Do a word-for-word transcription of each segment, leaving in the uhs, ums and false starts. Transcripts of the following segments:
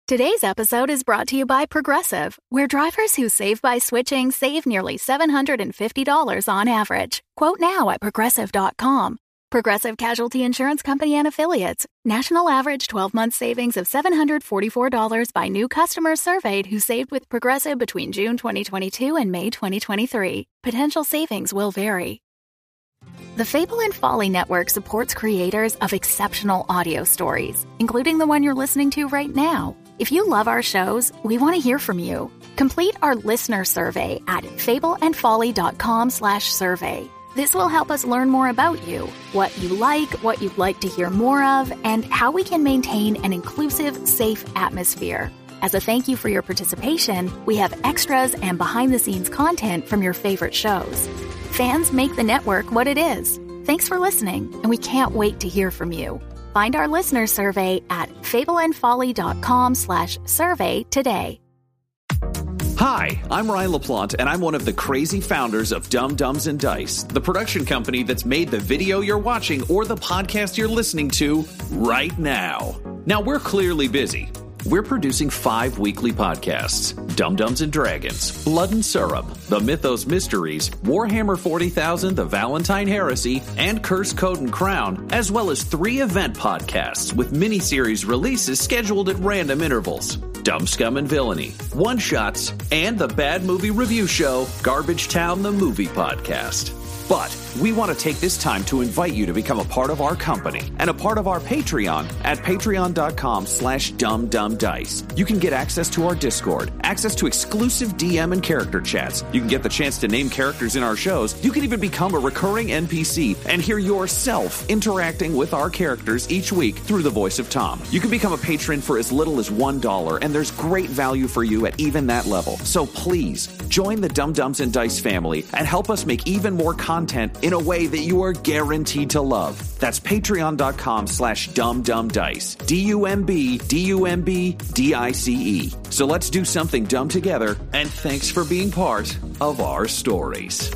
Today's episode is brought to you by Progressive, where drivers who save by switching save nearly seven hundred fifty dollars on average. Quote now at progressive dot com. Progressive Casualty Insurance Company and Affiliates. National average twelve-month savings of seven hundred forty-four dollars by new customers surveyed who saved with Progressive between June twenty twenty-two and May twenty twenty-three. Potential savings will vary. The Fable and Folly Network supports creators of exceptional audio stories, including the one you're listening to right now. If you love our shows, we want to hear from you. Complete our listener survey at fableandfolly.com slash survey. This will help us learn more about you, what you like, what you'd like to hear more of, and how we can maintain an inclusive, safe atmosphere. As a thank you for your participation, we have extras and behind-the-scenes content from your favorite shows. Fans make the network what it is. Thanks for listening, and we can't wait to hear from you. Find our listener survey at fableandfolly.com slash survey today. Hi, I'm Ryan LaPlante, and I'm one of the crazy founders of Dumb Dumbs and Dice, the production company that's made the video you're watching or the podcast you're listening to right now. Now, we're clearly busy. We're producing five weekly podcasts: Dumb Dumbs and Dragons, Blood and Syrup, The Mythos Mysteries, Warhammer forty thousand, The Valentine Heresy, and Curse, Code, and Crown, as well as three event podcasts with miniseries releases scheduled at random intervals: Dumb Scum and Villainy, One Shots, and the bad movie review show, Garbage Town, the Movie Podcast. But we want to take this time to invite you to become a part of our company and a part of our Patreon at patreon.com slash dumbdumbdice. You can get access to our Discord, access to exclusive D M and character chats. You can get the chance to name characters in our shows. You can even become a recurring N P C and hear yourself interacting with our characters each week through the voice of Tom. You can become a patron for as little as one dollar, and there's great value for you at even that level. So please, join the Dumb Dumbs and Dice family and help us make even more content in a way that you are guaranteed to love. That's patreon.com slash dumbdumbdice. D U M B D U M B D I C E. So let's do something dumb together, and thanks for being part of our stories.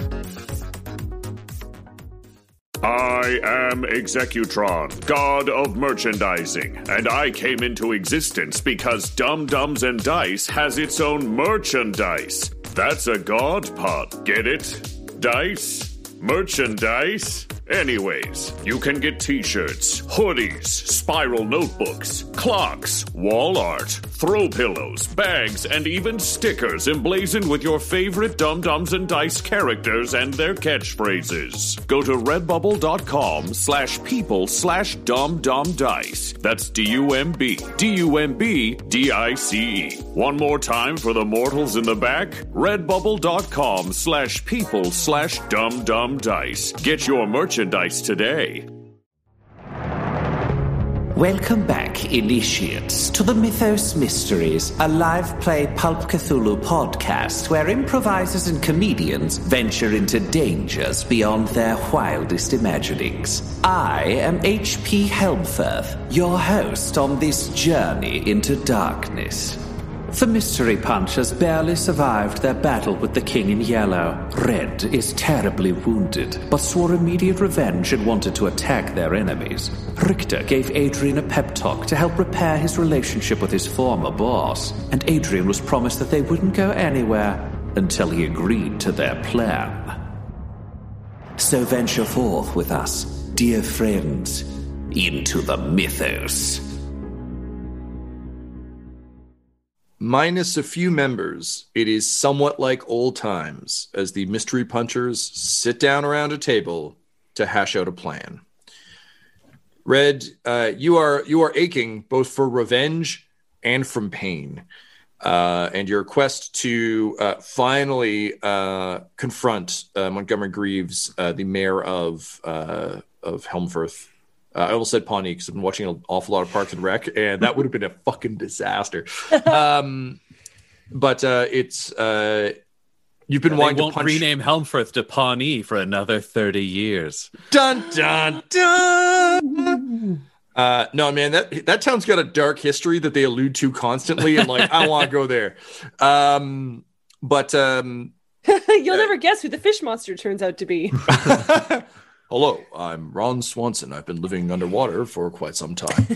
I am Executron, god of merchandising, and I came into existence because Dumb Dumbs and Dice has its own merchandise. That's a god pod, get it? Dice? Merchandise? Anyways, you can get t-shirts, hoodies, spiral notebooks, clocks, wall art, throw pillows, bags, and even stickers emblazoned with your favorite Dumb Dumbs and Dice characters and their catchphrases. Go to redbubble.com slash people slash dumbdumbdice. That's D-U-M-B, D-U-M-B, D-I-C-E. One more time for the mortals in the back. Redbubble.com slash people slash dumbdumbdice. Get your merchandise Merchandise today. Welcome back, initiates, to the Mythos Mysteries, a live play Pulp Cthulhu podcast where improvisers and comedians venture into dangers beyond their wildest imaginings. I am H P Helmfirth, your host on this journey into darkness. The Mystery Punchers barely survived their battle with the King in Yellow. Red is terribly wounded, but swore immediate revenge and wanted to attack their enemies. Richter gave Adrian a pep talk to help repair his relationship with his former boss, and Adrian was promised that they wouldn't go anywhere until he agreed to their plan. So venture forth with us, dear friends, into the mythos. Minus a few members, it is somewhat like old times as the Mystery Punchers sit down around a table to hash out a plan. Red, uh, you are you are aching both for revenge and from pain, uh, and your quest to uh, finally uh, confront uh, Montgomery Greaves, uh, the mayor of uh, of Helmfirth. Uh, I almost said Pawnee because I've been watching an awful lot of Parks and Rec, and that would have been a fucking disaster. Um, but uh, it's uh, you've been they wanting won't to punch. rename Helmfirth to Pawnee for another thirty years. Dun dun dun. Uh, no, man, that that town's got a dark history that they allude to constantly, and like I want to go there. Um, but um, you'll uh, never guess who the fish monster turns out to be. Hello, I'm Ron Swanson. I've been living underwater for quite some time.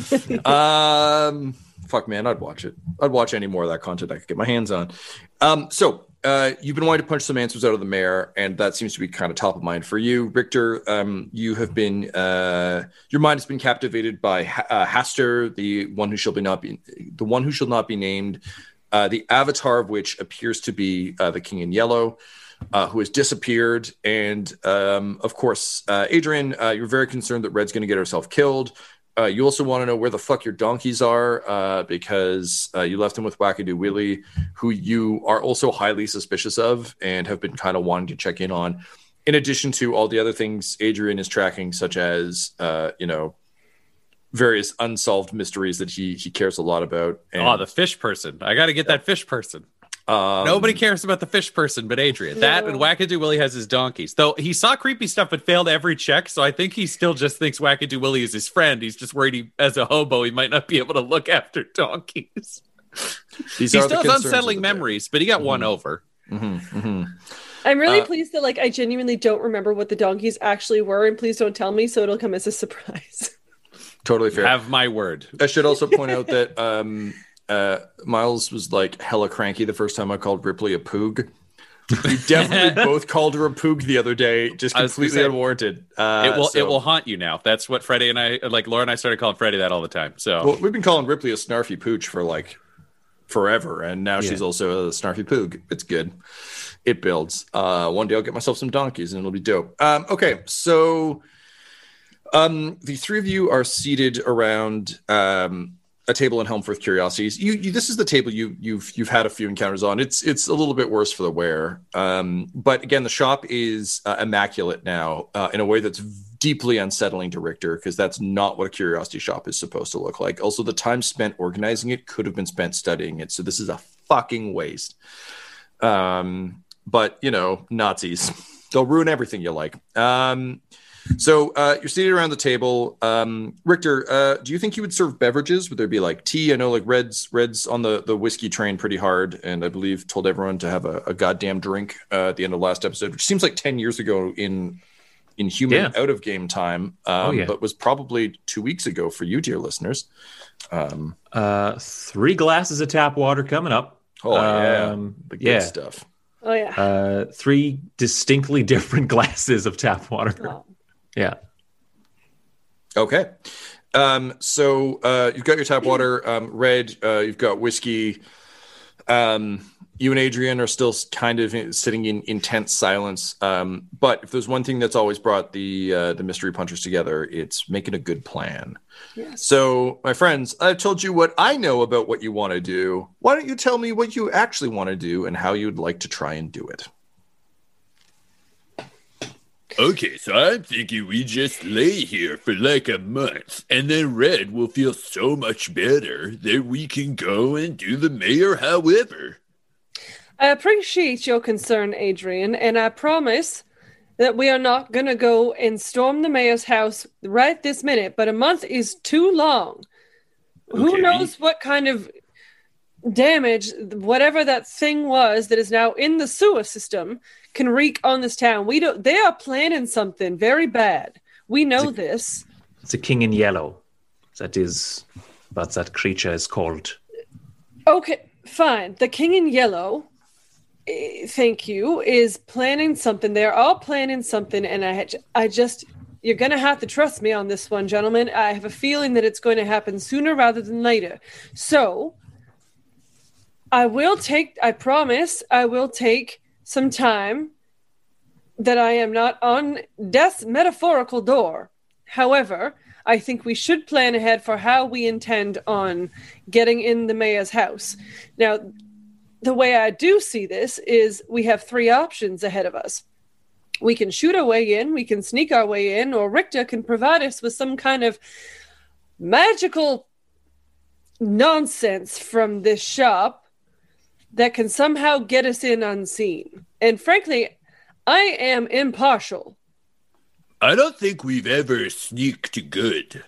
um, fuck, man, I'd watch it. I'd watch any more of that content I could get my hands on. Um, so uh, you've been wanting to punch some answers out of the mayor, and that seems to be kind of top of mind for you. Richter, um, you have been, uh, your mind has been captivated by uh, Haster, the one who shall be not be, the one who shall not be named, uh, the avatar of which appears to be uh, the King in Yellow. Uh, who has disappeared. And, um, of course, uh, Adrian, uh, you're very concerned that Red's going to get herself killed. Uh, you also want to know where the fuck your donkeys are uh, because uh, you left them with Wackadoo Willie, who you are also highly suspicious of and have been kind of wanting to check in on, in addition to all the other things Adrian is tracking, such as, uh, you know, various unsolved mysteries that he he cares a lot about. And, oh, the fish person. I got to get yeah. that fish person. Um, Nobody cares about the fish person but Adrian. That and Wackadoo Willie has his donkeys. Though he saw creepy stuff but failed every check, so I think he still just thinks Wackadoo Willie is his friend. He's just worried he, as a hobo he might not be able to look after donkeys. These he are still has unsettling memories, but he got mm-hmm. one over. Mm-hmm. Mm-hmm. I'm really uh, pleased that like I genuinely don't remember what the donkeys actually were, and please don't tell me so it'll come as a surprise. Totally fair. Have my word. I should also point out that um Uh, Miles was like hella cranky the first time I called Ripley a poog. We definitely both called her a poog the other day, just completely say, unwarranted. Uh, it will so. it will haunt you now. That's what Freddie and I, like Laura and I, started calling Freddie that all the time. So well, we've been calling Ripley a snarfy pooch for like forever, and now yeah. she's also a snarfy poog. It's good. It builds. Uh, one day I'll get myself some donkeys, and it'll be dope. Um, okay, so um, the three of you are seated around. Um, a table in Helmforth Curiosities. You, you, this is the table you, you've you've had a few encounters on. It's it's a little bit worse for the wear, um, but again, the shop is uh, immaculate now uh, in a way that's deeply unsettling to Richter because that's not what a curiosity shop is supposed to look like. Also, the time spent organizing it could have been spent studying it. So this is a fucking waste. Um, but you know, Nazis, they'll ruin everything you like. Um, So uh, you're seated around the table. Um, Richter, uh, do you think you would serve beverages? Would there be like tea? I know like Red's Red's on the, the whiskey train pretty hard, and I believe told everyone to have a, a goddamn drink uh, at the end of last episode, which seems like ten years ago in in human yeah. out of game time, um, oh, yeah. but was probably two weeks ago for you, dear listeners. Um, uh, three glasses of tap water coming up. Oh yeah, um, the good yeah. stuff. Oh yeah, uh, three distinctly different glasses of tap water. Oh. Yeah. Okay. Um, so uh, you've got your tap water. Um, Red, uh, you've got whiskey. Um, you and Adrian are still kind of sitting in intense silence. Um, but if there's one thing that's always brought the uh, the mystery punchers together, it's making a good plan. Yes. So, my friends, I've told you what I know about what you want to do. Why don't you tell me what you actually want to do and how you'd like to try and do it? Okay, so I'm thinking we just lay here for like a month, and then Red will feel so much better that we can go and do the mayor however. I appreciate your concern, Adrian, and I promise that we are not going to go and storm the mayor's house right this minute, but a month is too long. Okay. Who knows what kind of damage, whatever that thing was that is now in the sewer system, can wreak on this town. We don't. They are planning something very bad. We know it's a, this. It's a king in yellow. That is what that creature is called. Okay, fine. The king in yellow, uh, thank you, is planning something. They're all planning something, and I, I just, you're going to have to trust me on this one, gentlemen. I have a feeling that it's going to happen sooner rather than later. So, I will take, I promise, I will take some time that I am not on death's metaphorical door. However, I think we should plan ahead for how we intend on getting in the mayor's house. Now, the way I do see this is we have three options ahead of us. We can shoot our way in, we can sneak our way in, or Richter can provide us with some kind of magical nonsense from this shop that can somehow get us in unseen. And frankly, I am impartial. I don't think we've ever sneaked good.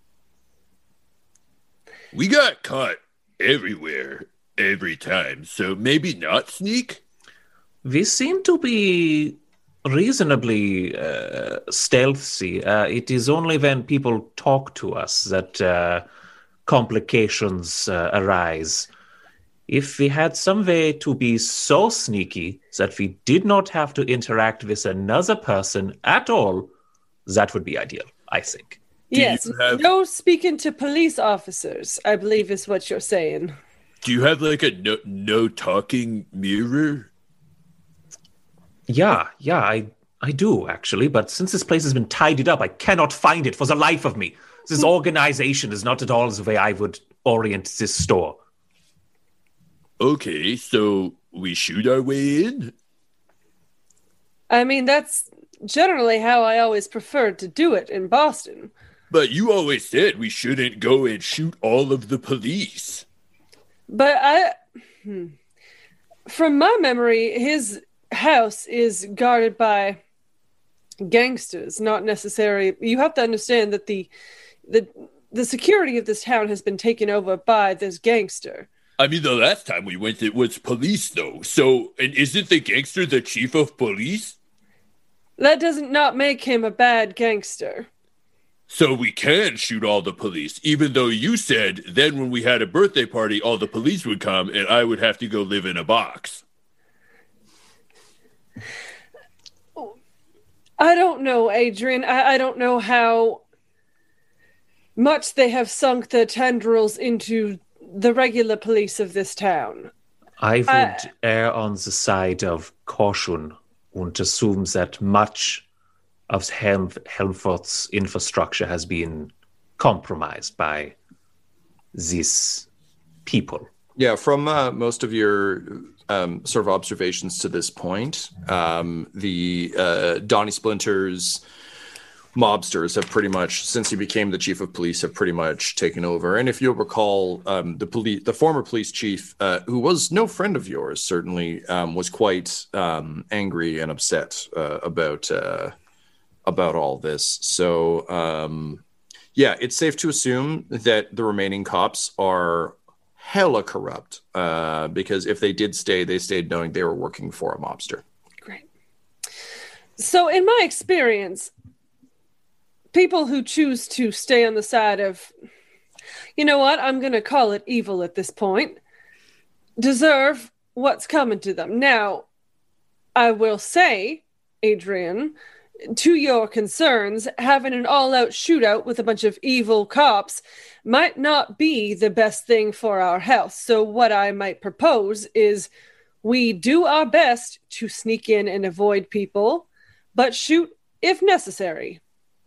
We got caught everywhere, every time, so maybe not sneak? We seem to be reasonably uh, stealthy. Uh, it is only when people talk to us that uh, complications uh, arise. If we had some way to be so sneaky that we did not have to interact with another person at all, that would be ideal, I think. Yes, have... no speaking to police officers, I believe is what you're saying. Do you have like a no, no talking mirror? Yeah, yeah, I I do, actually. But since this place has been tidied up, I cannot find it for the life of me. This organization is not at all the way I would orient this store. Okay, so we shoot our way in? I mean, that's generally how I always preferred to do it in Boston. But you always said we shouldn't go and shoot all of the police. But I... Hmm, from my memory, his house is guarded by gangsters, not necessarily... You have to understand that the, the, the security of this town has been taken over by this gangster. I mean, the last time we went, it was police, though. So, and isn't the gangster the chief of police? That doesn't not make him a bad gangster. So we can shoot all the police, even though you said then when we had a birthday party, all the police would come and I would have to go live in a box. I don't know, Adrian. I, I don't know how much they have sunk their tendrils into the regular police of this town. I would I, err on the side of caution and assume that much of Helm, Helmfort's infrastructure has been compromised by these people. Yeah, from uh, most of your um, sort of observations to this point, um, the uh, Donnie Splinters mobsters have pretty much, since he became the chief of police, have pretty much taken over. And if you'll recall, um, the police, the former police chief, uh, who was no friend of yours, certainly um, was quite um, angry and upset uh, about uh, about all this. So, um, yeah, it's safe to assume that the remaining cops are hella corrupt, uh, because if they did stay, they stayed knowing they were working for a mobster. Great. So, in my experience, people who choose to stay on the side of, you know what, I'm going to call it evil at this point, deserve what's coming to them. Now, I will say, Adrian, to your concerns, having an all-out shootout with a bunch of evil cops might not be the best thing for our health. So what I might propose is we do our best to sneak in and avoid people, but shoot if necessary.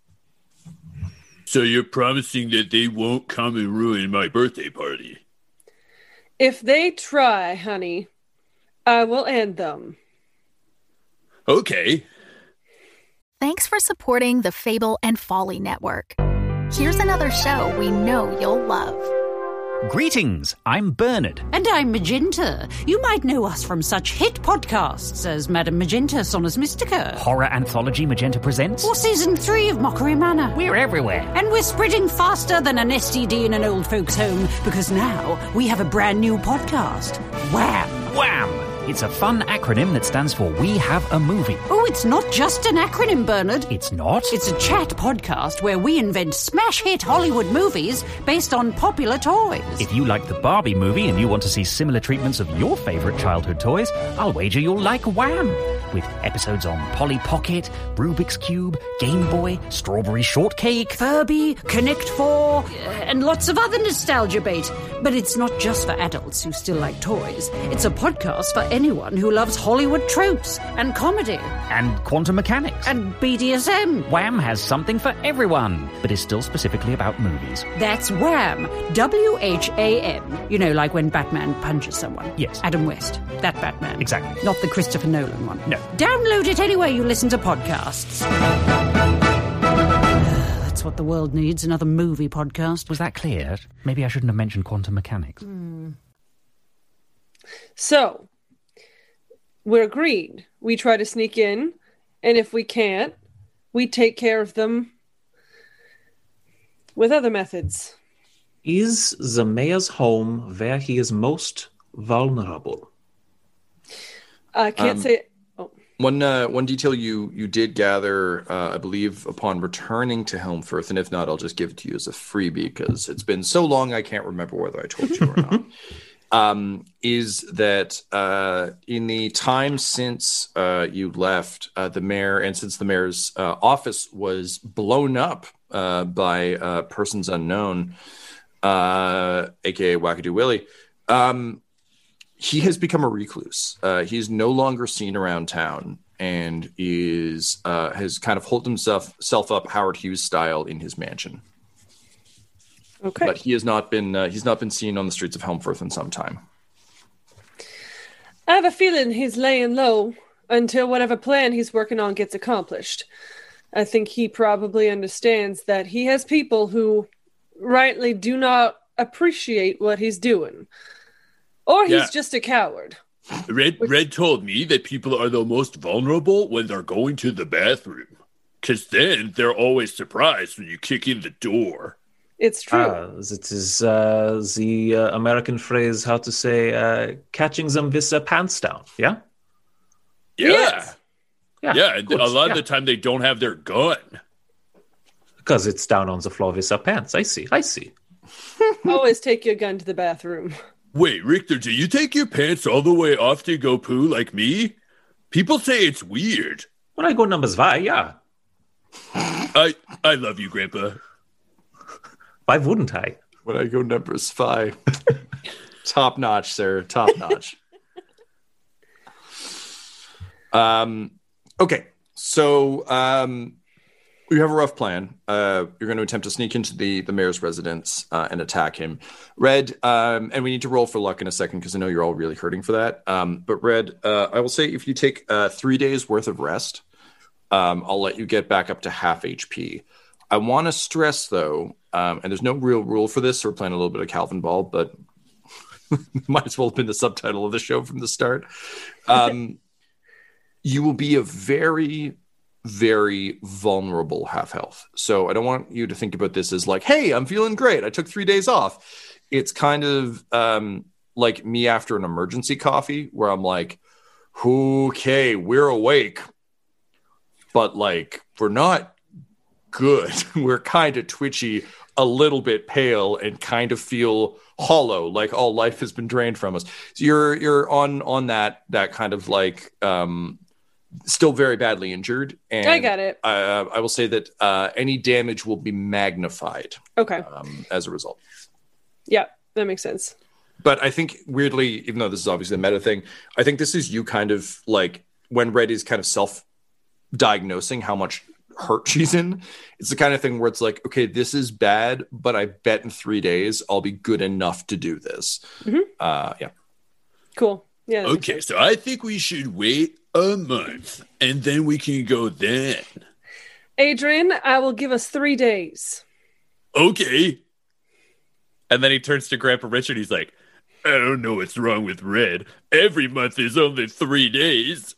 So you're promising that they won't come and ruin my birthday party? If they try, honey, I will end them. Okay. Thanks for supporting the Fable and Folly Network. Here's another show we know you'll love. Greetings, I'm Bernard. And I'm Magenta. You might know us from such hit podcasts as Madame Magenta Sonus Mystica. Horror Anthology Magenta Presents. Or Season three of Mockery Manor. We're everywhere. And we're spreading faster than an S T D in an old folks' home, because now we have a brand new podcast. Wham! Wham! It's a fun acronym that stands for We Have a Movie. Oh, it's not just an acronym, Bernard. It's not? It's a chat podcast where we invent smash-hit Hollywood movies based on popular toys. If you like the Barbie movie and you want to see similar treatments of your favourite childhood toys, I'll wager you'll like Wham! With episodes on Polly Pocket, Rubik's Cube, Game Boy, Strawberry Shortcake, Furby, Connect Four, and lots of other nostalgia bait. But it's not just for adults who still like toys. It's a podcast for anyone who loves Hollywood tropes and comedy. And quantum mechanics. And B D S M. Wham has something for everyone, but is still specifically about movies. That's Wham! W H A M. You know, like when Batman punches someone. Yes. Adam West. That Batman. Exactly. Not the Christopher Nolan one. No. Download it anywhere you listen to podcasts. That's what the world needs, another movie podcast. Was that clear? Maybe I shouldn't have mentioned quantum mechanics. Mm. So, we're agreed. We try to sneak in, and if we can't, we take care of them with other methods. Is the mayor's home where he is most vulnerable? I can't Um, say... Oh. One uh, one detail you you did gather, uh, I believe, upon returning to Helmfirth, and if not, I'll just give it to you as a freebie because it's been so long I can't remember whether I told you or not. Um, is that uh, in the time since uh, you left uh, the mayor, and since the mayor's uh, office was blown up uh, by uh, persons unknown, uh, aka Wackadoo Willie, um, he has become a recluse. Uh, he's no longer seen around town and is uh, has kind of holed himself self up Howard Hughes style in his mansion. Okay, but he has not been uh, he's not been seen on the streets of Helmfirth in some time. I have a feeling he's laying low until whatever plan he's working on gets accomplished. I think he probably understands that he has people who rightly do not appreciate what he's doing, or he's Yeah. just a coward. Red Red told me that people are the most vulnerable when they're going to the bathroom, because then they're always surprised when you kick in the door. It's true. Ah, it is uh, the uh, American phrase, how to say, uh, catching them with their pants down, yeah? Yeah. Yes. Yeah, Yeah, and good, a lot yeah. of the time they don't have their gun. Because it's down on the floor with their pants. I see, I see. Always take your gun to the bathroom. Wait, Richter, do you take your pants all the way off to go poo like me? People say it's weird. When I go number zwei, yeah. I I love you, Grandpa. Why wouldn't I? When I go numbers five, top notch, sir, top notch. um, okay, so um, we have a rough plan. Uh, you're going to attempt to sneak into the the mayor's residence uh, and attack him. Red, um, and we need to roll for luck in a second because I know you're all really hurting for that. Um, but Red, uh, I will say if you take uh, three days worth of rest, um, I'll let you get back up to half H P. I want to stress though. Um, and there's no real rule for this. So we're playing a little bit of Calvin Ball, but might as well have been the subtitle of the show from the start. Um, you will be a very, very vulnerable half health. So I don't want you to think about this as like, hey, I'm feeling great. I took three days off. It's kind of um, like me after an emergency coffee where I'm like, okay, we're awake, but like, we're not good. We're kind of twitchy, a little bit pale, and kind of feel hollow, like all life has been drained from us. So you're you're on on that that kind of like um, still very badly injured. And I got it. Uh, I will say that uh, any damage will be magnified. Okay. Um, as a result. Yeah, that makes sense. But I think weirdly, even though this is obviously a meta thing, I think this is you kind of like when Red is kind of self-diagnosing how much hurt she's in. It's the kind of thing where it's like, okay, this is bad, but I bet in three days I'll be good enough to do this. Mm-hmm. Uh, yeah. Cool. Yeah. Okay, so I think we should wait a month and then we can go then. Adrian, I will give us three days. Okay. And then he turns to Grandpa Richard. He's like, I don't know what's wrong with Red. Every month is only three days.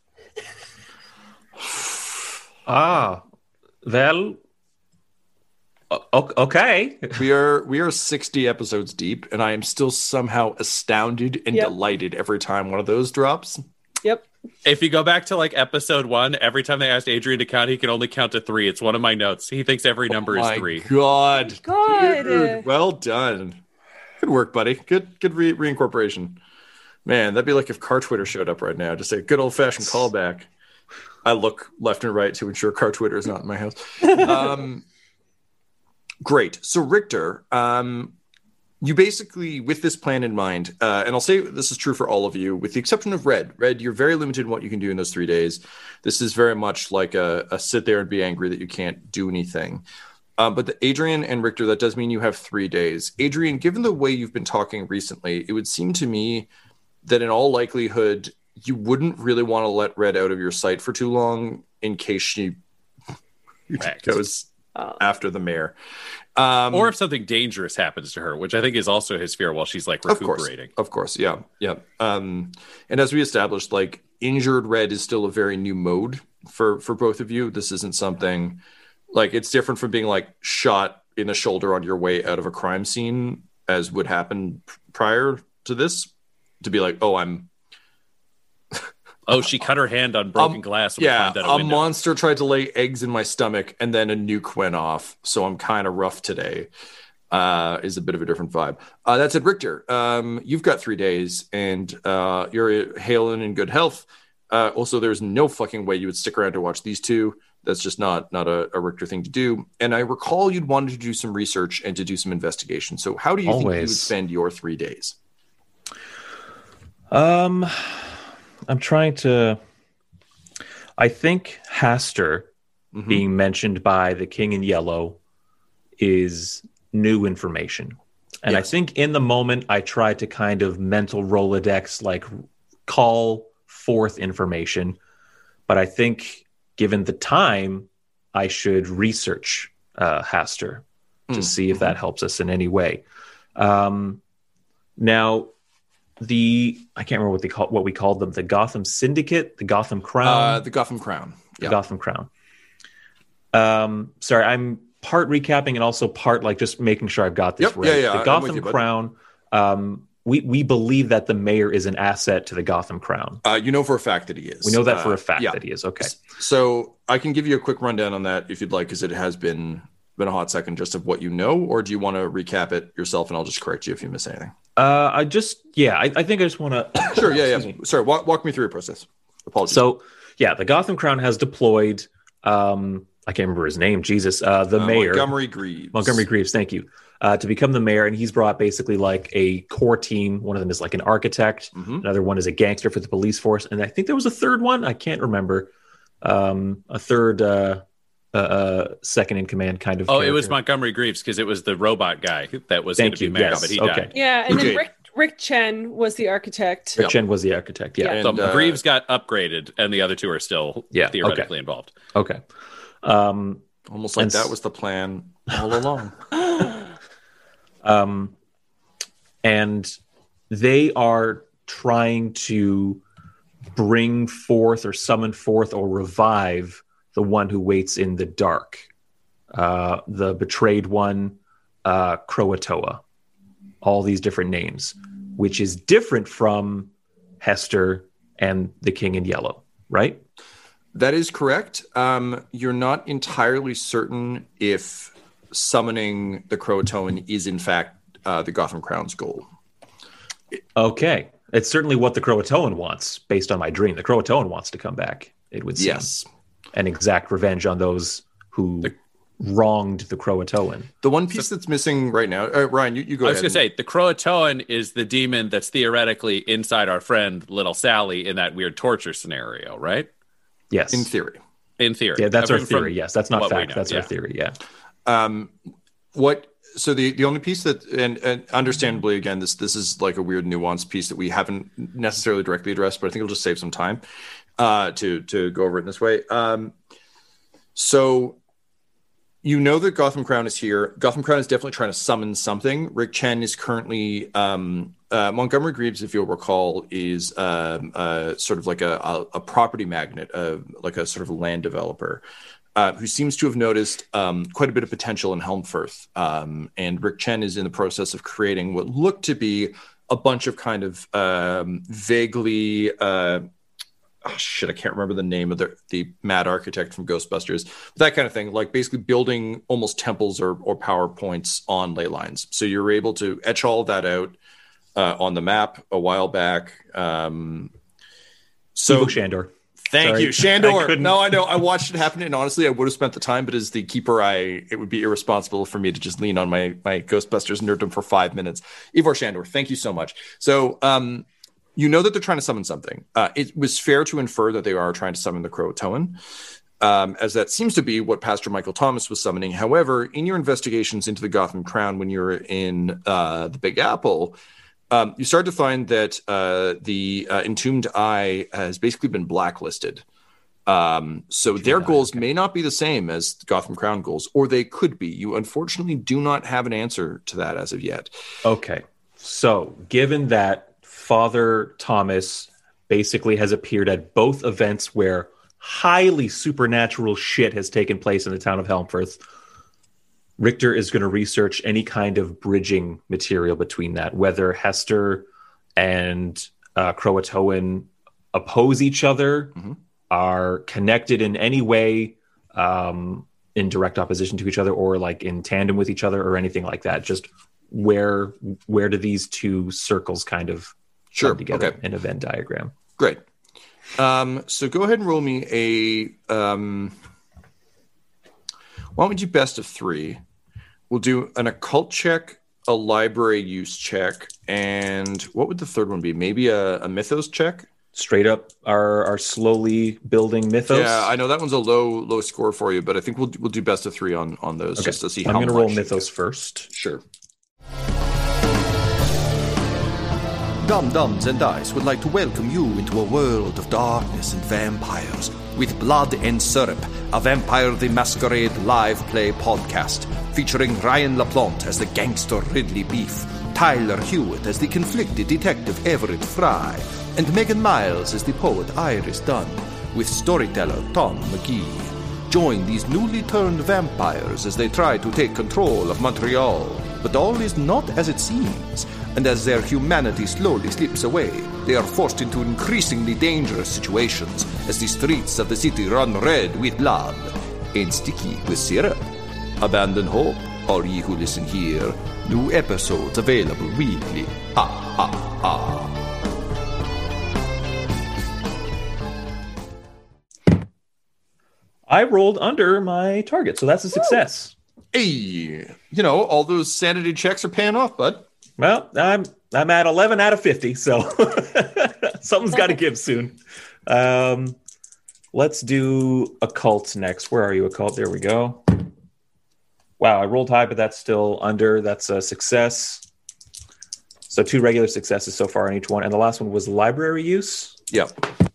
Ah, well, o- okay. we are we are sixty episodes deep, and I am still somehow astounded and Yep. delighted every time one of those drops. Yep. if you go back to like episode one, every time they asked Adrian to count, he can only count to three. It's one of my notes. He thinks every number oh is my three. God. Good. Dude, well done. Good work, buddy. Good good re- reincorporation. Man, that'd be like if Car Twitter showed up right now. Just a good old-fashioned callback. I look left and right to ensure Car Twitter is not in my house. Um, great. So, Richter, um, you basically, with this plan in mind, uh, and I'll say this is true for all of you, with the exception of Red. Red, you're very limited in what you can do in those three days. This is very much like a, a sit there and be angry that you can't do anything. Um, but the Adrian and Richter, that does mean you have three days. Adrian, given the way you've been talking recently, it would seem to me that in all likelihood, you wouldn't really want to let Red out of your sight for too long in case she goes after the mayor. Um, or if something dangerous happens to her, which I think is also his fear while she's like recuperating. Of course, of course yeah, yeah. Um, and as we established, like injured Red is still a very new mode for for both of you. This isn't something like it's different from being like shot in the shoulder on your way out of a crime scene, as would happen prior to this. To be like, oh, I'm Oh, she cut her hand on broken um, glass. When yeah, we climbed out a, a window. monster tried to lay eggs in my stomach, and then a nuke went off. So I'm kind of rough today. Uh, is a bit of a different vibe. Uh, that said, Richter, um, you've got three days, and uh, you're hailing in good health. Uh, also, there's no fucking way you would stick around to watch these two. That's just not not a, a Richter thing to do. And I recall you'd wanted to do some research and to do some investigation. So how do you Always. think you would spend your three days? Um, I'm trying to... I think Hastur mm-hmm. being mentioned by the King in Yellow is new information. And yes. I think in the moment, I tried to kind of mental Rolodex, like call forth information. But I think... given the time, I should research uh, Hastur to mm. see if that helps us in any way. Um, now, the I can't remember what they call what we called them. The Gotham Syndicate, the Gotham Crown, uh, the Gotham Crown, the yeah. Gotham Crown. Um, sorry, I'm part recapping and also part like just making sure I've got this yep. right. Yeah, yeah, the Gotham you, Crown. Um, We we believe that the mayor is an asset to the Gotham Crown. Uh, you know for a fact that he is. We know that uh, for a fact yeah. that he is. Okay. So I can give you a quick rundown on that if you'd like, because it has been been a hot second just of what you know, or do you want to recap it yourself and I'll just correct you if you miss anything? Uh, I just, yeah, I, I think I just want to... Sure, yeah, yeah. Sorry, walk, walk me through your process. Apologies. So, yeah, the Gotham Crown has deployed, um, I can't remember his name, Jesus, uh, the uh, mayor. Montgomery Greaves. Montgomery Greaves, thank you. Uh, to become the mayor, and he's brought basically like a core team. One of them is like an architect. Mm-hmm. Another one is a gangster for the police force. And I think there was a third one. I can't remember. Um, a third uh, uh, uh, second in command kind of Oh, character. It was Montgomery Greaves because it was the robot guy that was going to be mayor, yes. but he okay. died. Yeah, and then Rick, Rick Chen was the architect. Rick yep. Chen was the architect, yeah. yeah. So and, uh, Greaves got upgraded, and the other two are still yeah, theoretically okay. involved. Okay. Um, Almost like that was the plan all along. Um, and they are trying to bring forth or summon forth or revive the one who waits in the dark, uh, the betrayed one, uh, Croatoa, all these different names, which is different from Hester and the King in Yellow, right? That is correct. Um, you're not entirely certain if summoning the Croatoan is in fact uh, the Gotham Crown's goal. Okay. It's certainly what the Croatoan wants based on my dream. The Croatoan wants to come back, it would seem. Yes. And exact revenge on those who the, wronged the Croatoan. The one piece so, that's missing right now, uh, Ryan, you, you go I ahead. was going to say, the Croatoan is the demon that's theoretically inside our friend Little Sally in that weird torture scenario, right? Yes. In theory. In theory. Yeah, that's I mean, our theory, yes. That's not fact. That's yeah. our theory, yeah. Um, what so the, the only piece that and, and understandably again this this is like a weird nuanced piece that we haven't necessarily directly addressed, but I think it'll just save some time uh, to to go over it in this way. Um, so you know that Gotham Crown is here. Gotham Crown is definitely trying to summon something. Rick Chen is currently um, uh, Montgomery Greaves, if you'll recall, is um, uh, sort of like a, a, a property magnate, uh, like a sort of land developer. Uh, who seems to have noticed um, quite a bit of potential in Helmfirth. Um, and Rick Chen is in the process of creating what looked to be a bunch of kind of um, vaguely, uh, oh shit, I can't remember the name of the, the mad architect from Ghostbusters, that kind of thing, like basically building almost temples or, or PowerPoints on ley lines. So you're able to etch all of that out uh, on the map a while back. Um, so Ivo Shandor. Thank Sorry. you, Shandor. I no, I know. I watched it happen, and honestly, I would have spent the time, but as the keeper, I it would be irresponsible for me to just lean on my my Ghostbusters nerddom for five minutes. Ivor Shandor, thank you so much. So, um, you know that they're trying to summon something. Uh, it was fair to infer that they are trying to summon the Croatoan, um, as that seems to be what Pastor Michael Thomas was summoning. However, in your investigations into the Gotham Crown when you're in uh, the Big Apple, Um, you start to find that uh, the uh, Entombed Eye has basically been blacklisted. Um, so Entombed their goals okay. may not be the same as the Gotham Crown goals, or they could be. You unfortunately do not have an answer to that as of yet. Okay. So given that Father Thomas basically has appeared at both events where highly supernatural shit has taken place in the town of Helmfirth, Richter is going to research any kind of bridging material between that, whether Hester and uh, Croatoan oppose each other, mm-hmm. are connected in any way, um, in direct opposition to each other, or like in tandem with each other, or anything like that. Just where where do these two circles kind of sure. come together okay. in a Venn diagram? Great. Um, so go ahead and roll me a. Um, why don't we do best of three? We'll do an occult check, a library use check, and what would the third one be? Maybe a, a mythos check? Straight up our, our slowly building mythos? Yeah, I know that one's a low low score for you, but I think we'll we'll do best of three on, on those okay. just to see I'm how gonna much. I'm going to roll mythos first. Sure. Dum Dums and Dice would like to welcome you into a world of darkness and vampires with Blood and Syrup, a Vampire the Masquerade live play podcast featuring Ryan LaPlante as the gangster Ridley Beef, Tyler Hewitt as the conflicted detective Everett Fry, and Megan Miles as the poet Iris Dunn, with storyteller Tom McGee. Join these newly turned vampires as they try to take control of Montreal. But all is not as it seems, and as their humanity slowly slips away, they are forced into increasingly dangerous situations as the streets of the city run red with blood and sticky with syrup. Abandon hope, all ye who listen here. New episodes available weekly. Ha, ha, ha. I rolled under my target, so that's a success. Hey, you know, all those sanity checks are paying off, bud. Well, I'm I'm at eleven out of fifty, so something's got to give soon. Um, let's do occult next. Where are you, occult? There we go. Wow, I rolled high, but that's still under. That's a success. So two regular successes so far on each one, and the last one was library use. Yep.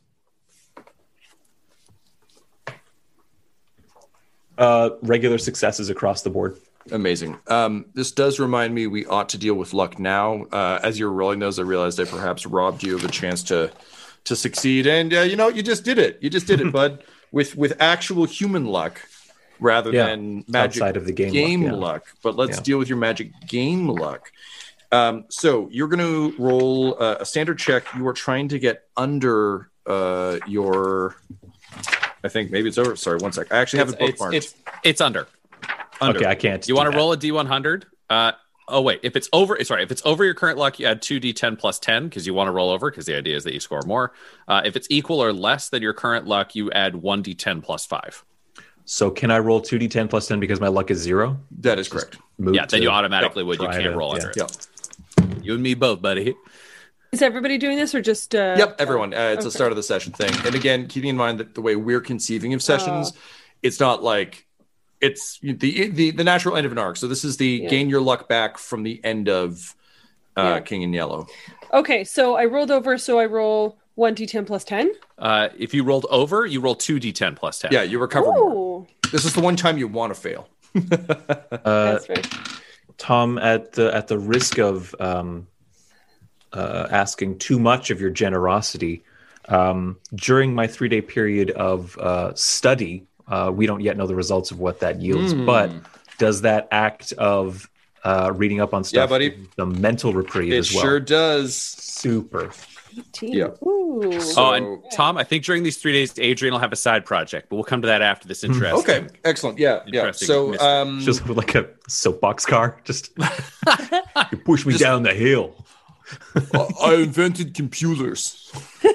Uh, regular successes across the board. Amazing. Um, this does remind me we ought to deal with luck now. Uh, as you're rolling those, I realized I perhaps robbed you of a chance to to succeed. And uh, you know, you just did it. You just did it, bud. With with actual human luck rather yeah, than magic outside of the game, game luck, yeah. luck. But let's yeah. deal with your magic game luck. Um, so you're going to roll uh, a standard check. You are trying to get under uh, your. I think maybe it's over. Sorry, one sec. I actually have it's, it bookmarked. It's, it's, it's under. under. Okay, I can't. You want to roll a D one hundred? Uh, oh, wait. If it's over, sorry, if it's over your current luck, you add two D ten plus ten because you want to roll over because the idea is that you score more. Uh, if it's equal or less than your current luck, you add one D ten plus five. So can I roll two D ten plus ten because my luck is zero? That is correct. Yeah, then you automatically would. You can't to, roll yeah. under it. Yep. You and me both, buddy. Is everybody doing this or just... Uh, yep, everyone. Uh, it's okay. the start of the session thing. And again, keeping in mind that the way we're conceiving of sessions, uh, it's not like... It's the, the the natural end of an arc. So this is the yeah. gain your luck back from the end of uh, yeah. King in Yellow. Okay, so I rolled over, so I roll one D ten plus ten? Uh, if you rolled over, you roll two D ten plus ten. Yeah, you recover Ooh. more. This is the one time you want to fail. uh, That's right. Tom, at the, at the risk of... Um, Uh, asking too much of your generosity. Um, during my three-day period of uh, study, uh, we don't yet know the results of what that yields, mm. but does that act of uh, reading up on stuff, yeah, buddy. the mental reprieve it as well? It sure does. Super. eighteen. Yeah. Ooh. So, oh, and Tom, I think during these three days, Adrian will have a side project, but we'll come to that after this interesting. Okay, excellent. Yeah, yeah. So, um, just like a soapbox car, just you push me just, down the hill. I invented computers.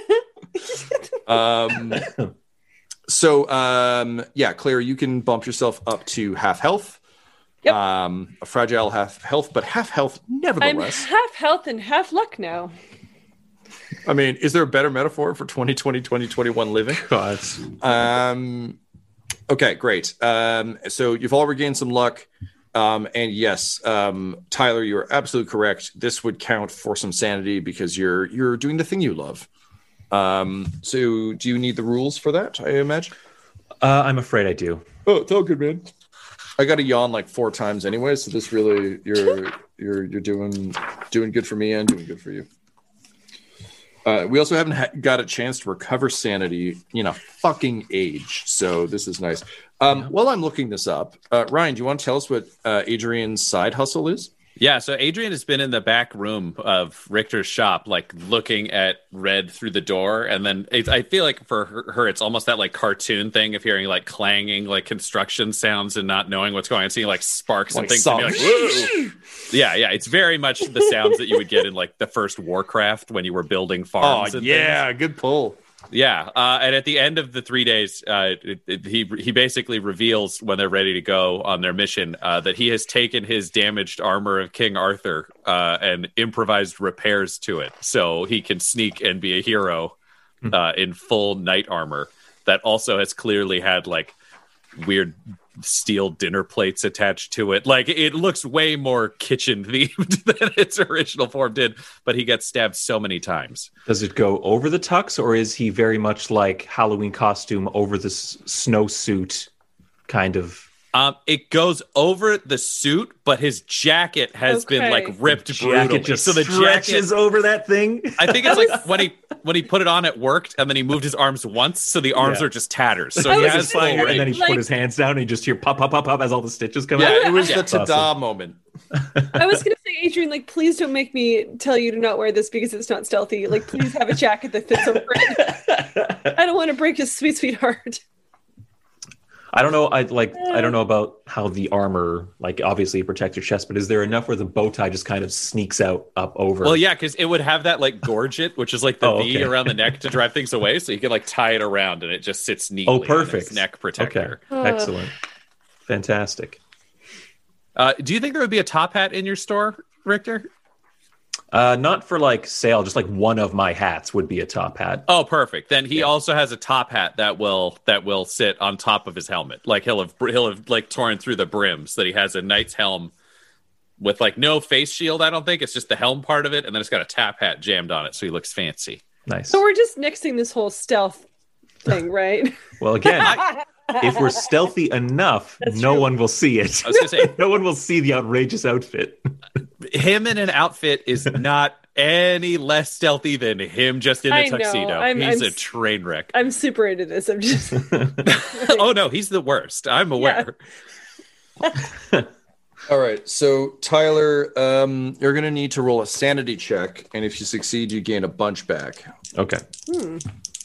um, so, um, yeah, Claire, you can bump yourself up to half health. Yep. Um, a fragile half health, but half health nevertheless. I'm half health and half luck now. I mean, is there a better metaphor for twenty twenty, twenty twenty-one living? God. Um, okay, great. Um, so you've all regained some luck. Um, and yes, um, Tyler, you're absolutely correct. This would count for some sanity because you're you're doing the thing you love. Um, so do you need the rules for that, I imagine? Uh, I'm afraid I do. Oh, it's all good, man. I got to yawn like four times anyway, so this really you're you're you're doing doing good for me and doing good for you. Uh, we also haven't ha- got a chance to recover sanity in a fucking age, so this is nice. Um, yeah. While I'm looking this up, uh, Ryan, do you want to tell us what uh, Adrian's side hustle is? Yeah, so Adrian has been in the back room of Richter's shop, like looking at Red through the door, and then it, I feel like for her, her, it's almost that like cartoon thing of hearing like clanging, like construction sounds and not knowing what's going on, seeing like sparks like and things. And be like, whoa! Yeah, yeah, it's very much the sounds that you would get in like the first Warcraft when you were building farms. Oh and yeah, things. Good pull. Yeah, uh, and at the end of the three days, uh, it, it, he he basically reveals when they're ready to go on their mission uh, that he has taken his damaged armor of King Arthur uh, and improvised repairs to it, so he can sneak and be a hero uh, in full knight armor. That also has clearly had like weird steel dinner plates attached to it. Like it looks way more kitchen themed than its original form did, but he gets stabbed so many times. Does it go over the tux, or is he very much like Halloween costume over the s- snowsuit kind of? Um, it goes over the suit, but his jacket has Okay. been like ripped The brutally. jacket just so the stretches jacket, over that thing. I think it's like when he when he put it on, it worked, and then he moved his arms once, so the arms Yeah. are just tatters. So I he was has just full saying, and range. then he Like- put his hands down and you just hear pop, pop, pop, pop as all the stitches come out. Yeah, it was Yeah. the ta-da Awesome. moment. I was gonna say, Adrian, like, please don't make me tell you to not wear this because it's not stealthy. Like, please have a jacket that fits over it. I don't want to break his sweet, sweet heart. I don't know. I like. I don't know about how the armor, like, obviously protects your chest, but is there enough where the bow tie just kind of sneaks out up over? Well, yeah, because it would have that like gorget, which is like the Oh, V okay. around the neck to drive things away, so you can like tie it around and it just sits neatly. Oh, on perfect. his neck Okay, protector. excellent, fantastic. Uh, do you think there would be a top hat in your store, Richter? Uh, not for like sale, just like one of my hats would be a top hat. Oh, perfect. Then he Yeah. also has a top hat that will that will sit on top of his helmet. Like he'll have he'll have like torn through the brim, so that he has a knight's helm with like no face shield. I don't think it's just the helm part of it, and then it's got a top hat jammed on it, so he looks fancy. Nice. So we're just nixing this whole stealth thing, right? Well, again, if we're stealthy enough, That's no true. one will see it. I was gonna say No one will see the outrageous outfit. him in an outfit is not any less stealthy than him just in a I know. tuxedo. I'm- He's I'm a s- train wreck. I'm super into this. I'm just Oh no, he's the worst. I'm aware. All right, so Tyler, um, you're gonna need to roll a sanity check, and if you succeed, you gain a bunch back. Okay. hmm.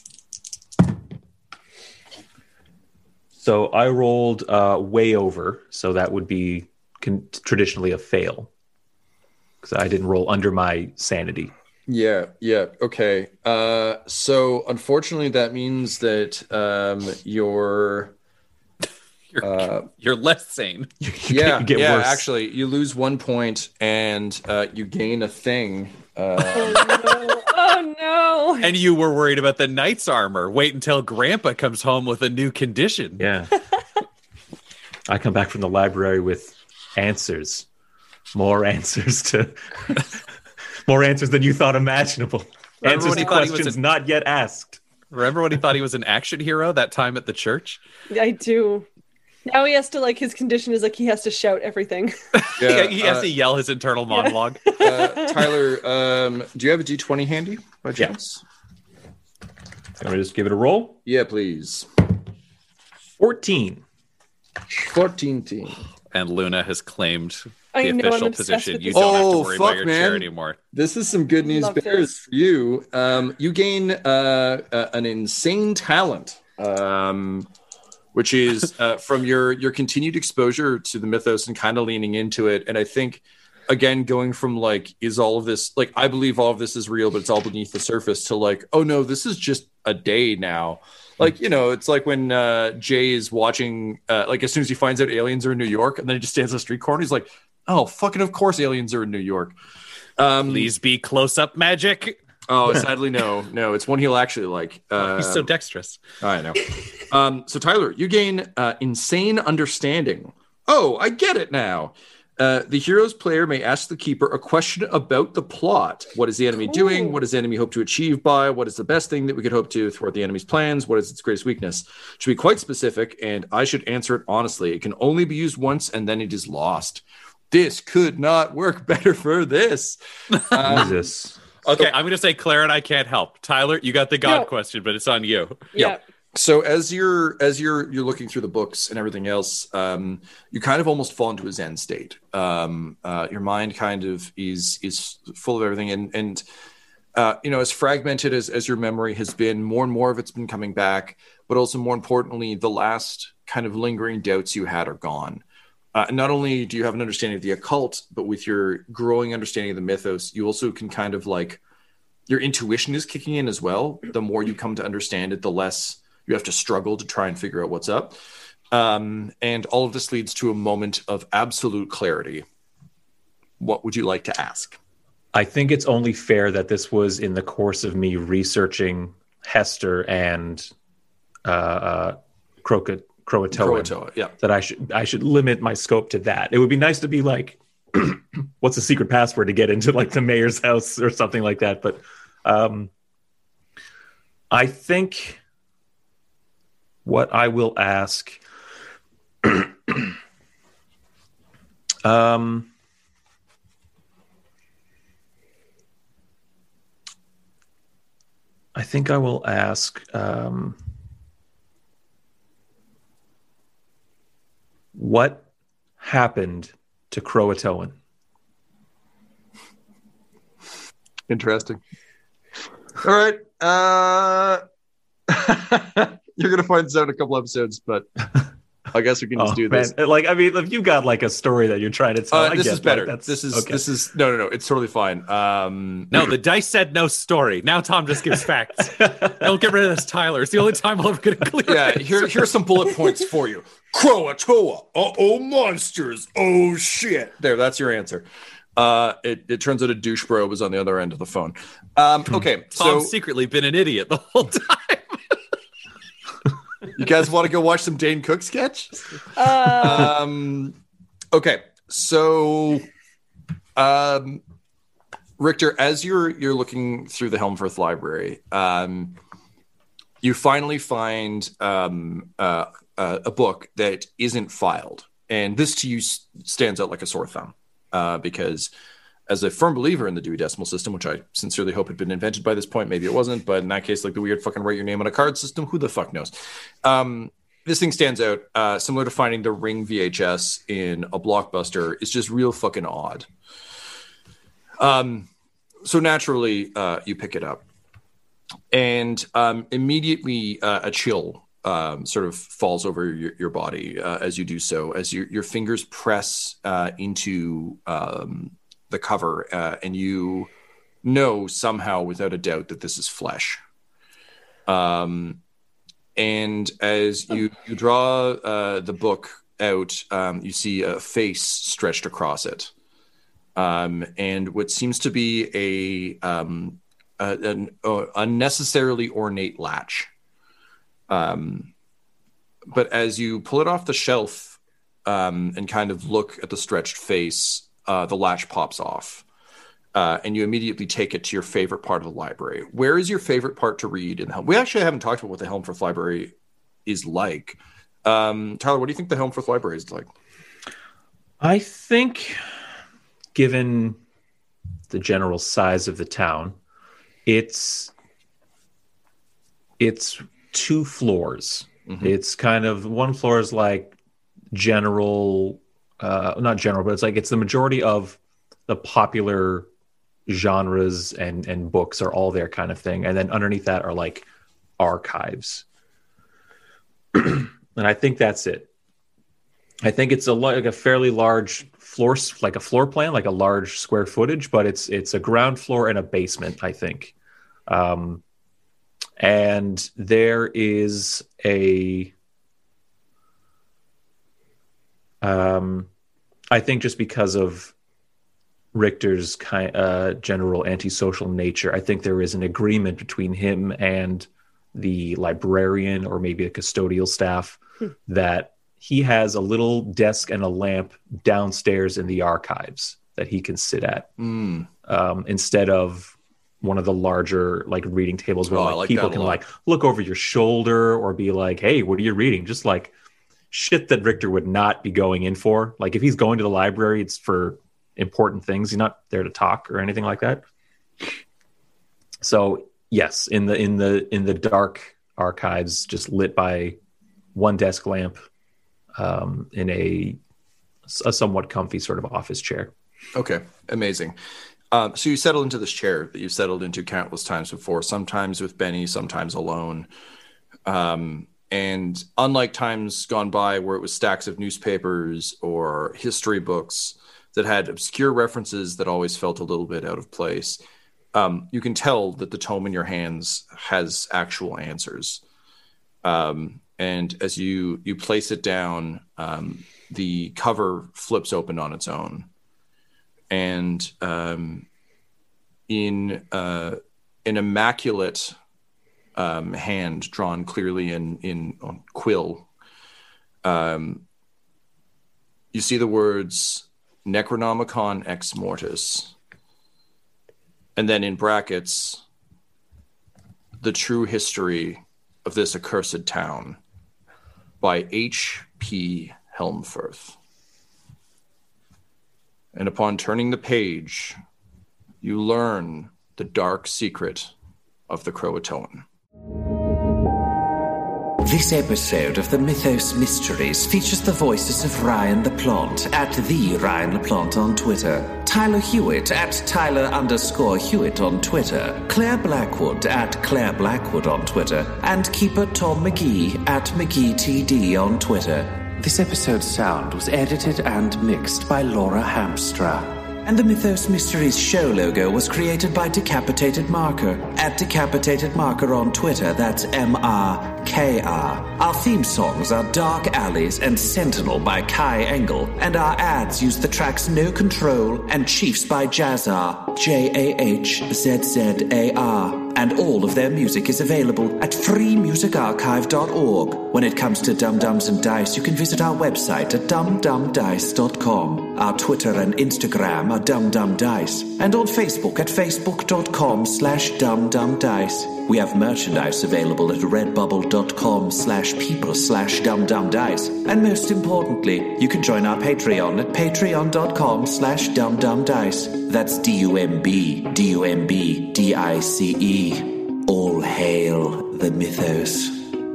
So I rolled uh, way over, so that would be con- traditionally a fail because I didn't roll under my sanity. Yeah, yeah, okay. Uh, so unfortunately, that means that um, your You're, uh, you're less sane. yeah, you get yeah. worse. Actually, you lose one point and uh, you gain a thing. Uh, Oh no! Oh no! And you were worried about the knight's armor. Wait until Grandpa comes home with a new condition. Yeah. I come back from the library with answers, more answers to, more answers than you thought imaginable. Remember Answers when he to thought he was questions a- not yet asked. Remember when he thought he was an action hero that time at the church? I do. Now he has to like his condition is like he has to shout everything. yeah, he has uh, to yell his internal monologue. uh, Tyler, um, do you have a D twenty handy by Yeah. chance? Can we just give it a roll? Yeah, please. fourteen. fourteen team. And Luna has claimed I the know, I'm official obsessed position. with You this. don't have to Oh, worry fuck, about your man. chair anymore. This is some good news Love bears this. for you. Um, you gain uh, uh, an insane talent, um, which is uh, from your your continued exposure to the mythos and kind of leaning into it. And I think, again, going from like, is all of this like I believe all of this is real, but it's all beneath the surface, to like, oh no, this is just a day now. Like, you know, it's like when uh, Jay is watching, uh, like as soon as he finds out aliens are in New York, and then he just stands on the street corner, he's like, oh, fucking of course aliens are in New York. Um, Please be close-up magic. Oh, sadly, no, no. It's one he'll actually like. Uh, He's so dexterous. I know. Um, so, Tyler, you gain uh, insane understanding. Oh, I get it now. Uh, the hero's player may ask the keeper a question about the plot. What is the enemy doing? What does the enemy hope to achieve by? What is the best thing that we could hope to thwart the enemy's plans? What is its greatest weakness? It should be quite specific, and I should answer it honestly. It can only be used once, and then it is lost. This could not work better for this. Um, Jesus. Okay, I'm going to say Claire and I can't help. Tyler, you got the God No. question, but it's on you. Yeah. So as you're as you're you're looking through the books and everything else, um, you kind of almost fall into a Zen state. Um, uh, your mind kind of is is full of everything, and and uh, you know, as fragmented as as your memory has been, more and more of it's been coming back. But also, more importantly, the last kind of lingering doubts you had are gone. Uh, not only do you have an understanding of the occult, but with your growing understanding of the mythos, you also can kind of like your intuition is kicking in as well. The more you come to understand it, the less you have to struggle to try and figure out what's up. Um, and all of this leads to a moment of absolute clarity. What would you like to ask? I think it's only fair that this was in the course of me researching Hester and uh, uh, Crocat, Croatoan, Croatoa, yeah. that I should I should limit my scope to that. It would be nice to be like, what's the secret password to get into like the mayor's house or something like that. But um, I think what I will ask, um, I think I will ask, um, what happened to Croatoan? Interesting. All right. Uh, you're going to find this out in a couple episodes, but I guess we can just oh, do this. Man. Like, I mean, if you got like a story that you're trying to tell, Uh, I this get, is better. Like, that's, this is okay. this is no, no, no. It's totally fine. Um, No, the dice said no story. Now Tom just gives facts. Don't get rid of this, Tyler. It's the only time I'll ever get a clear. yeah. Here, here's some bullet points for you. Croatoa. Uh oh, monsters. Oh shit. There, that's your answer. Uh, it, it turns out a douche bro was on the other end of the phone. Um, okay, Tom's so secretly been an idiot the whole time. you guys want to go watch some Dane Cook sketch? Uh, Um, okay, so um, Richter, as you're you're looking through the Helmfirth Library, um, you finally find um, uh, uh, a book that isn't filed, and this to you s- stands out like a sore thumb. Uh, because as a firm believer in the Dewey Decimal System, which I sincerely hope had been invented by this point, maybe it wasn't, but in that case, like the weird fucking write your name on a card system, who the fuck knows? Um, this thing stands out, uh, similar to finding the Ring V H S in a Blockbuster. It's just real fucking odd. Um, so naturally, uh, you pick it up, and um, immediately uh, a chill Um, sort of falls over your, your body uh, as you do so, as your, your fingers press uh, into um, the cover, uh, and you know somehow, without a doubt, that this is flesh. Um, and as you, you draw uh, the book out, um, you see a face stretched across it, um, and what seems to be a um, a, an uh, unnecessarily ornate latch. Um, but as you pull it off the shelf um, and kind of look at the stretched face, uh, the latch pops off, uh, and you immediately take it to your favorite part of the library. Where is your favorite part to read in the Helm? We actually haven't talked about what the Helmfirth Library is like. Um, Tyler, what do you think the Helmfirth Library is like? I think, given the general size of the town, it's it's two floors. Mm-hmm. It's kind of one floor is like general, uh, not general, but it's like it's the majority of the popular genres and and books are all there, kind of thing. And then underneath that are like archives, and I think that's it. I think it's a like a fairly large floor, like a floor plan, like a large square footage, but it's it's a ground floor and a basement, I think. Um, and there is a, um, I think just because of Richter's kind uh, general antisocial nature, I think there is an agreement between him and the librarian or maybe a custodial staff hmm. that he has a little desk and a lamp downstairs in the archives that he can sit at mm. um, instead of one of the larger like reading tables where oh, like, like people can like look over your shoulder or be like, hey, what are you reading? Just like shit that Richter would not be going in for. Like if he's going to the library, it's for important things. He's not there to talk or anything like that. So yes, in the in the in the dark archives, just lit by one desk lamp um, in a, a somewhat comfy sort of office chair. Okay, amazing. Um, so you settle into this chair that you've settled into countless times before, sometimes with Benny, sometimes alone. Um, and unlike times gone by where it was stacks of newspapers or history books that had obscure references that always felt a little bit out of place, um, you can tell that the tome in your hands has actual answers. Um, and as you, you place it down, um, the cover flips open on its own. And um, in uh, an immaculate um, hand drawn clearly in, in on quill, um, you see the words Necronomicon Ex Mortis. And then in brackets, The True History of This Accursed Town by H P Helmfirth. And upon turning the page, you learn the dark secret of the Croatoan. This episode of the Mythos Mysteries features the voices of Ryan LaPlante at the Ryan LaPlante on Twitter, Tyler Hewitt at Tyler underscore Hewitt on Twitter, Claire Blackwood at Claire Blackwood on Twitter, and Keeper Tom McGee at McGeeTD on Twitter. This episode's sound was edited and mixed by Laura Hamstra. And the Mythos Mysteries show logo was created by Decapitated Marker at Decapitated Marker on Twitter. That's M R K R. Our theme songs are Dark Alleys and Sentinel by Kai Engel, and our ads use the tracks No Control and Chiefs by Jazzar, J A H Z Z A R. And all of their music is available at free music archive dot org. When it comes to Dum Dums and Dice, you can visit our website at dum dum dice dot com. Our Twitter and Instagram are DumDumDice, and on Facebook at facebook.com slash DumDumDice. We have merchandise available at redbubble.com slash people slash DumDumDice. And most importantly, you can join our Patreon at patreon.com slash DumDumDice. That's D U M B, D U M B, D I C E. All hail the Mythos.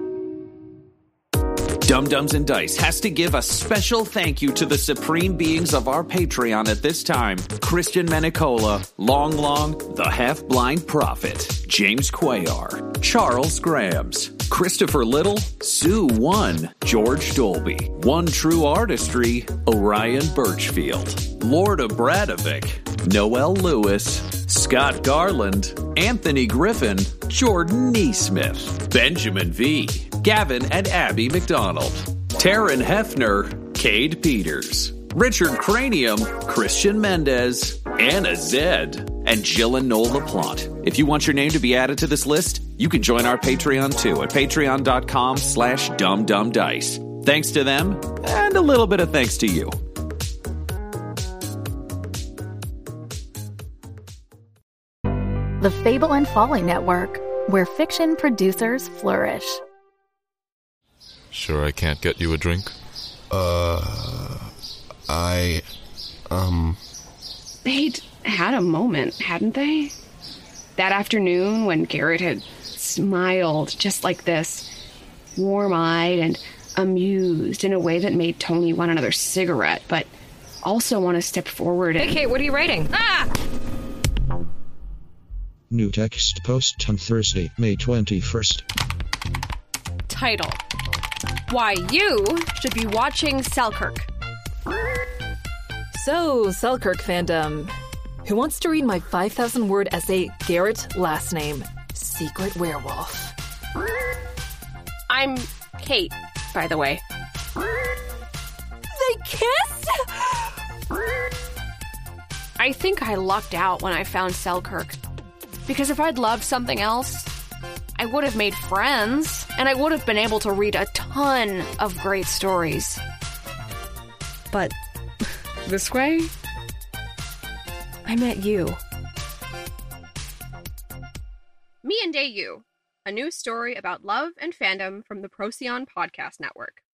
Dum Dums and Dice has to give a special thank you to the supreme beings of our Patreon at this time: Christian Menicola, Long Long, the Half-Blind Prophet, James Cuellar, Charles Grams, Christopher Little, Sue One, George Dolby, One True Artistry, Orion Birchfield, Lord of Bradovic, Noel Lewis, Scott Garland, Anthony Griffin, Jordan Neesmith, Benjamin V., Gavin and Abby McDonald, Taryn Hefner, Cade Peters, Richard Cranium, Christian Mendez, Anna Zed, and Jill and Noel LaPlante. If you want your name to be added to this list, you can join our Patreon too at patreon.com slash dumdumdice. Thanks to them, and a little bit of thanks to you. The Fable and Folly Network, where fiction producers flourish. Sure I can't get you a drink? Uh, I, um... They'd had a moment, hadn't they? That afternoon when Garrett had smiled just like this, warm-eyed and amused in a way that made Tony want another cigarette, but also want to step forward and... Hey, Kate, what are you writing? Ah! New text post on Thursday, May twenty-first. Title: Why you should be watching Selkirk. So, Selkirk fandom. Who wants to read my five thousand word essay, Garrett, last name, Secret Werewolf? I'm Kate, by the way. They kissed? I think I lucked out when I found Selkirk. Because if I'd loved something else, I would have made friends, and I would have been able to read a ton of great stories. But this way, I met you. Me and Day You, a new story about love and fandom from the Procyon Podcast Network.